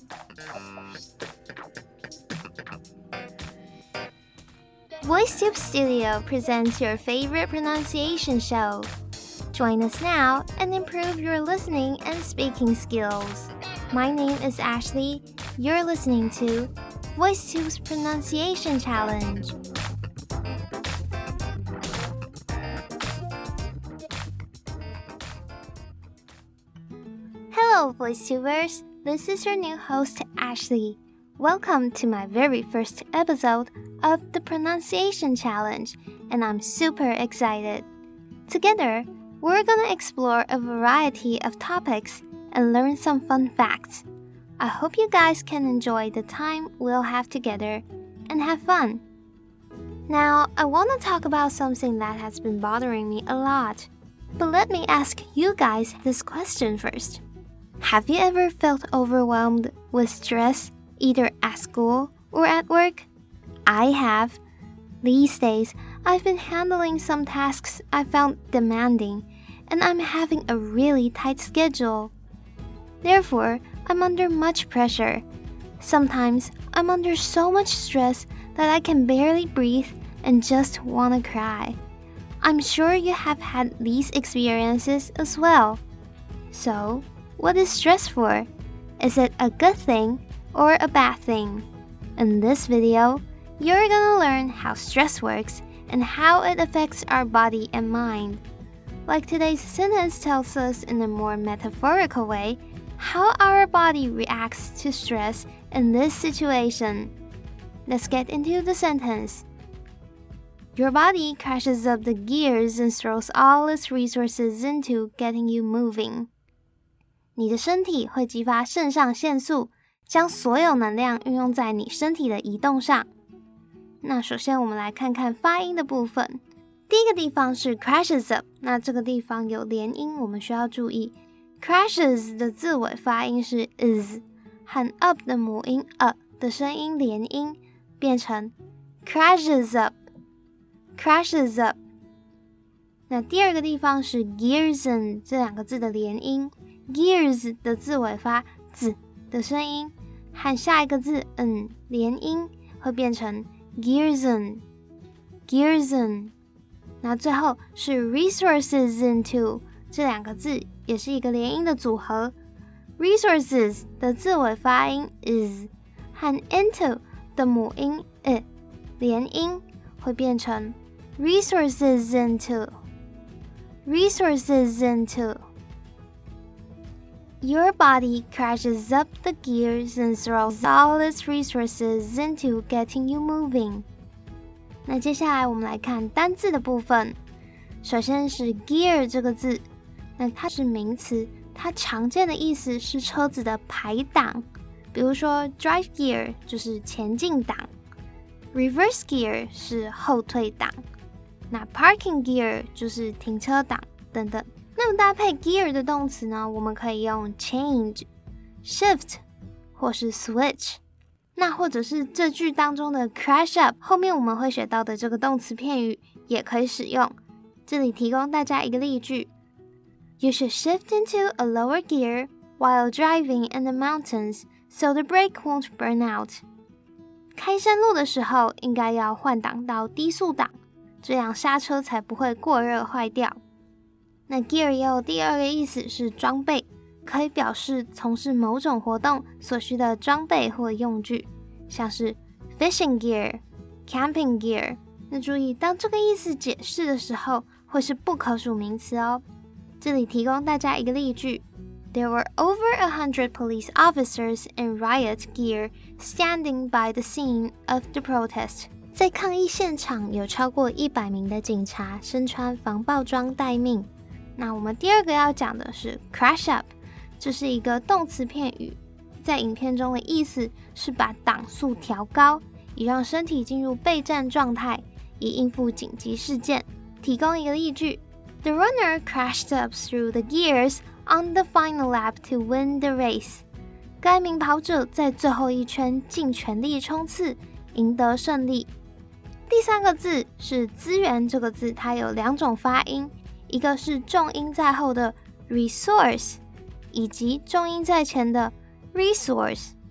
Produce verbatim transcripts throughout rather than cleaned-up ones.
VoiceTube Studio presents your favorite pronunciation show. Join us now and improve your listening and speaking skills. My name is Ashley. You're listening to VoiceTube's Pronunciation Challenge. Hello, VoiceTubers. This is your new host, Ashley. Welcome to my very first episode of the Pronunciation Challenge, and I'm super excited. Together, we're gonna explore a variety of topics and learn some fun facts. I hope you guys can enjoy the time we'll have together and have fun. Now, I want to talk about something that has been bothering me a lot. But let me ask you guys this question first. Have you ever felt overwhelmed with stress, either at school or at work? I have. These days, I've been handling some tasks I found demanding, and I'm having a really tight schedule. Therefore, I'm under much pressure. Sometimes, I'm under so much stress that I can barely breathe and just want to cry. I'm sure you have had these experiences as well. So, what is stress for? Is it a good thing or a bad thing? In this video, you're gonna learn how stress works and how it affects our body and mind. Like today's sentence tells us in a more metaphorical way, how our body reacts to stress in this situation. Let's get into the sentence. Your body crashes up the gears and throws all its resources into getting you moving. 你的身体会激发肾上腺素，将所有能量运用在你身体的移动上。那首先我们来看看发音的部分。第一个地方是 crashes up， 那这个地方有连音，我们需要注意。crashes 的字尾发音是 is， 和 up 的母音 a 的声音连音，变成 crashes up， crashes up。那第二个地方是 gears 这两个字的连音。Gears 的字尾发 z 的声音，和下一个字 n 连音，会变成 gearson gearson。那最后是 resources into 这两个字，也是一个连音的组合。resources 的字尾发音 is， 和 into 的母音 i 连音，会变成 resources into resources into。Your body crashes up the gears and throws all its resources into getting you moving. 那接下来我们来看单字的部分。首先是 gear 这个字，那它是名词，它常见的意思是车子的排档。比如说 drive gear 就是前进档， reverse gear 是后退档，那 parking gear 就是停车档等等。那么搭配 gear 的动词呢，我们可以用 change、shift 或是 switch。那或者是这句当中的 crash up， 后面我们会学到的这个动词片语也可以使用。这里提供大家一个例句 ：You should shift into a lower gear while driving in the mountains, so the brake won't burn out. 开山路的时候，应该要换挡到低速档，这样刹车才不会过热坏掉。那 gear 也有第二个意思是装备，可以表示从事某种活动所需的装备或用具，像是 fishing gear、camping gear。那注意，当这个意思解释的时候，会是不可数名词哦。这里提供大家一个例句 ：There were over a hundred police officers in riot gear standing by the scene of the protest. 在抗议现场有超过一百名的警察身穿防暴装待命。那我们第二个要讲的是 crash up， 这是一个动词片语，在影片中的意思是把档速调高，以让身体进入备战状态，以应付紧急事件。提供一个例句 ：The runner crashed up through the gears on the final lap to win the race. 该名跑者在最后一圈尽全力冲刺，赢得胜利。第三个字是资源这个字，它有两种发音。一个是重音在后的 resource， 以及重音在前的 resource。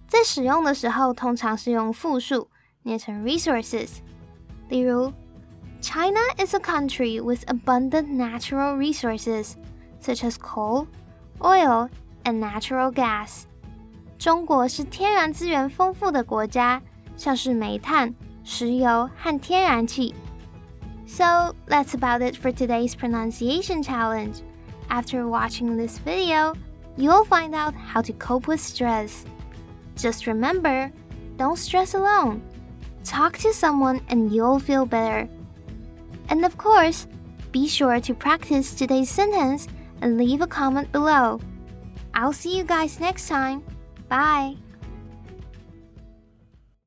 在使用的时候通常是用复数，念成 resources。例如 China is a country with abundant natural resources, such as coal, oil, and natural gas. 中国是天然资源丰富的国家，像是煤炭、石油和天然气。So, that's about it for today's pronunciation challenge. After watching this video, you'll find out how to cope with stress. Just remember, don't stress alone. Talk to someone and you'll feel better. And of course, be sure to practice today's sentence and leave a comment below. I'll see you guys next time. Bye!